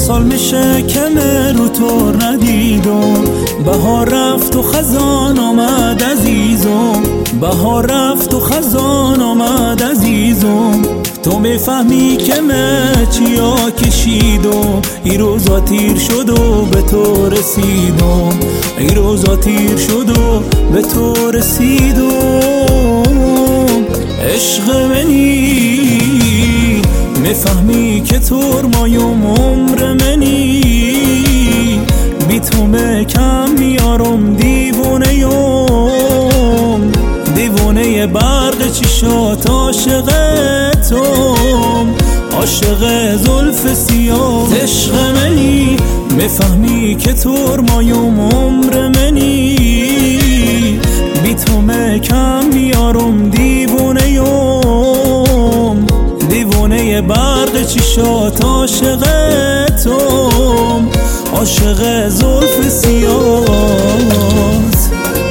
سال میشه که رو تو ندیدم. بهار رفت و خزان آمد عزیزم، بهار رفت و خزان آمد عزیزم. تو میفهمی که من چیا کشیدم، این روزا تیر شد و به تو رسیدم، این روزا تیر شد و به تو رسیدم. عشق منی میفهمی که ترمایم عمر منی، بی تو کم میارم دیوونه یم، دیوونه برق چشات عاشقتم، عاشق زلف سیاه. عشق منی میفهمی که ترمایم عمر منی، بی تو کم میارم دیوونه یم، دیوونه برق چشات عاشقتم، عاشق زلف سیاهت.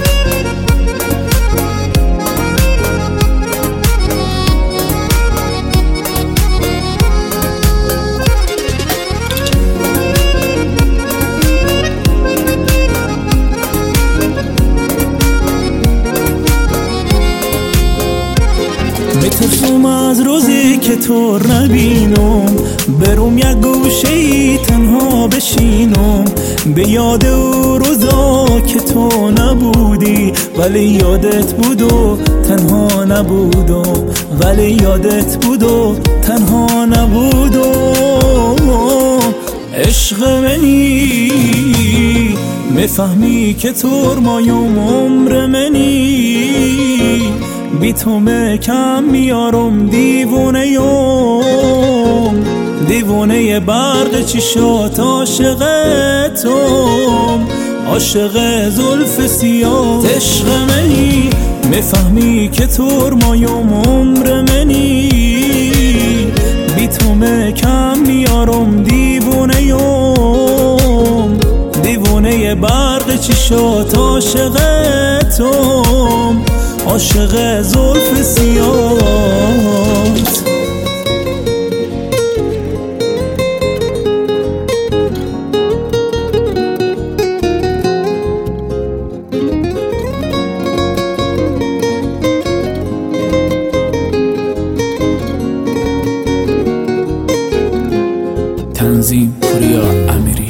میترسم از روزی که تو نبینم، برم یک گوشه‌ای تنها بشینم، به یاد او روزا که تو نبودی، ولی یادت بود و تنها نبودم، ولی یادت بود و تنها نبودم. عشق منی میفهمی که ترمایم عمر منی، بی تو کم میارم دیوونه یم، دیوونه برق چشات عاشقتم، عاشق زلف سیاه. عشق منی میفهمی که ترمایم عمر منی، بی تو کم میارم دیوونه یم، دیوونه برق چشات عاشقتم، عاشق زلف سیاهت. تنظیم پوریا امیری.